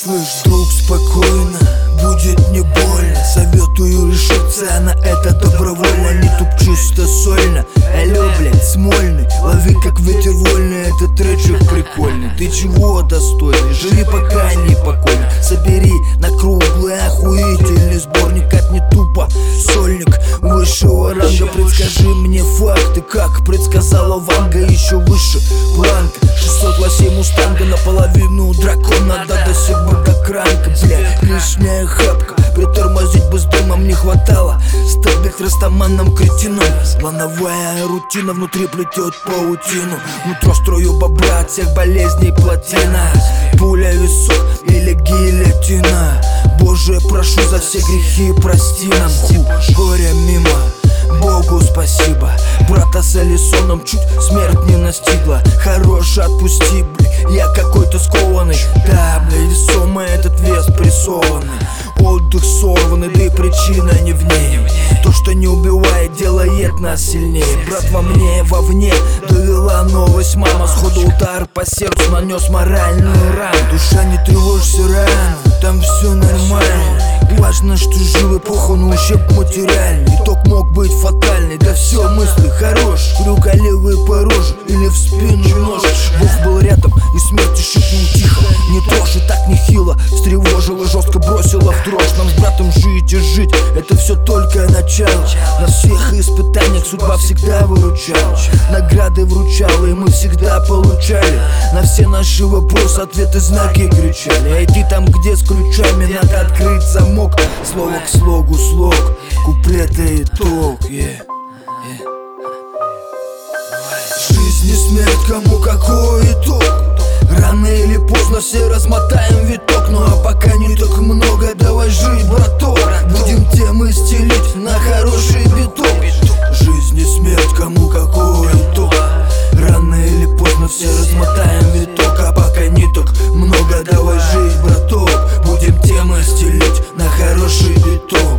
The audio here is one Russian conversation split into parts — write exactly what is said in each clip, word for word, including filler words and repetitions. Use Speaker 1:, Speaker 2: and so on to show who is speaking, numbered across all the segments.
Speaker 1: Слышь, друг, спокойно, будет не больно. Советую решиться на это добровольно. Не туп чисто сольно. Алло, блядь, Смольный, лови как ветер вольный. Этот тречик прикольный. Ты чего достойный? Живи пока не покойно. Собери на круглый охуительный сборник. От не тупо сольник высшего ранга. Предскажи мне факты, как предсказала Ванга. Еще выше планка, шестьсот лосей мустанга. Наполовину дракона, да до себя как ранка. Бля, лишняя хапка, притормозить бы с дымом не хватало. Стать растаманным кретином. Плановая рутина внутри плетет паутину. Нутро строю бобра от всех болезней плотина. Пуля висок или гильотина. Боже, прошу за все грехи, прости нам. Ху, горе мимо, Богу спасибо. Брата с Алисоном чуть смерть не настигла. Хорош, отпусти, бля, я какой-то скованный. Да, бля, весомый этот вес прессованный. Отдых сорванный, да и причина не в ней. То, что не убивает, делает нас сильнее. Брат во мне, вовне довела новость мама. Сходу удар по сердцу нанес моральную рану. Душа, не тревожься рано, там все нормально. Важно, что живы, похуй на ущерб материальный. Итог мог быть фатальный, да все, мысли хорош. Крюка левый по роже или в спину нож. Бог был рядом и смерти шепнул тихо. Не трожь, и так нехило встревожила, жестко бросила в дрожь. Нам с братом жить и жить, это все только начало. На всех испытаниях судьба всегда выручала. Награды вручала, и мы всегда получали. На все наши вопросы ответы знаки кричали. А иди там, где с ключами, надо открыть замок. Слово к слогу слог, куплеты итог, yeah. Yeah. Жизнь и смерть, кому какой итог. Рано или поздно все размотаем виток. Ну а пока не так много, давай жить, браток. Будем темы стелить на хороший биток. Жизнь и смерть, кому какой итог. Рано или поздно все размотаем виток. А пока не так много, давай жить, браток. Будем темы стелить на хороший биток.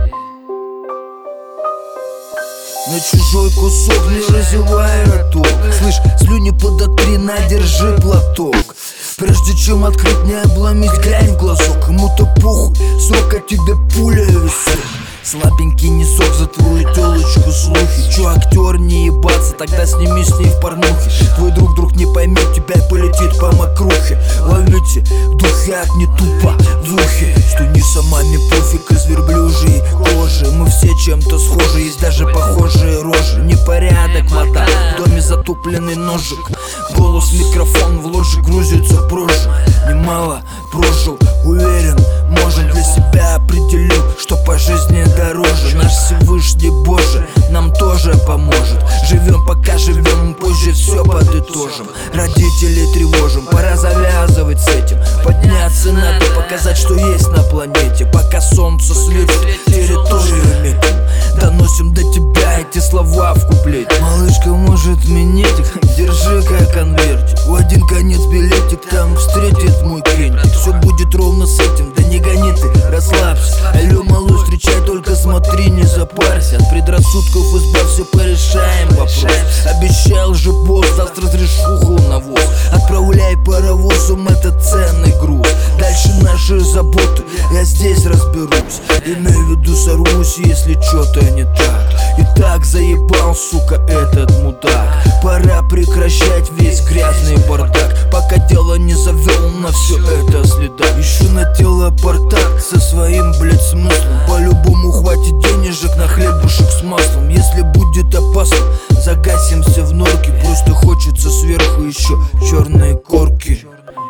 Speaker 1: На чужой кусок не разевай роток. Слышь, слюни подотри, на, держи платок. Прежде чем открыть, не обломить, глянь в глазок. Кому-то похуй, срок от тебя пуля висит. Слабенький не сок за твою телочку слухи. Чё, актер, не ебаться, тогда сними с ней в порнухе. Твой друг друг не поймет тебя и полетит по мокрухе. Ловите духят не тупо в ухе. Что не сама не пофиг из верблюжьей кожи. Мы все чем-то схожи, есть даже похожие рожи. Непорядок, мадам, в доме затупленный ножик. Голос, микрофон в ложе грузится прожиг. Немало прожил, уверен, может для себя определил, что по жизни дороже. Наш Всевышний Боже нам тоже поможет. Живем пока живем, позже все подытожим. Родителей тревожим, пора завязывать с этим. Подняться надо, показать, что есть на планете. Пока солнце светит, территорию метим. Доносим до тебя эти слова в куплете. Малышка может минетик, держи как конвертик. В один конец билетик, там встретит мой кентик. Все будет ровно с этим, да не гони ты, расслабься. Алло, малыш, встречай, только смотри, не запарься. От предрассудков избавься, порешаем вопрос. Обещал же босс, даст разрешуху на воз. Отправляй паровозом этот ценный груз. Дальше наши заботы, я здесь разберусь. Имею в виду сорвусь, если что-то не так. И так заебал, сука, этот мудак. Пора прекращать весь грязный бардак, пока дело не завел на все это следа. Еще на тело портак со своим, блядь, смыслом. По-любому хватит денежек на хлебушек с маслом. Если будет опасно, загасимся в норке. Просто хочется сверху еще черные корки.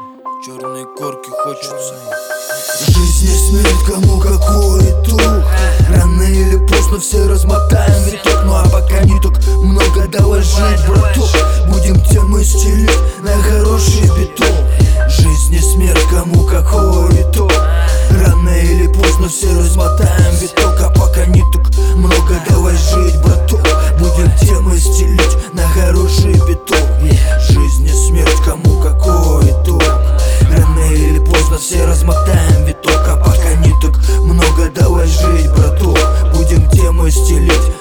Speaker 1: Черные корки хочется. Жизнь и смерть, кому какой итог. Рано или поздно все размотаем виток. Ну а пока не так много, давай жить, браток. Будем темы стелить на хороший биток. Жизнь и смерть, кому какой итог. Рано или поздно все размотаем виток. А пока не так много, давай жить, браток. Будем темы стелить на хороший биток. Жизнь и смерть, кому какой итог. Рано или поздно все размотаем виток. А пока не так много, давай жить, браток. Будем темы стелить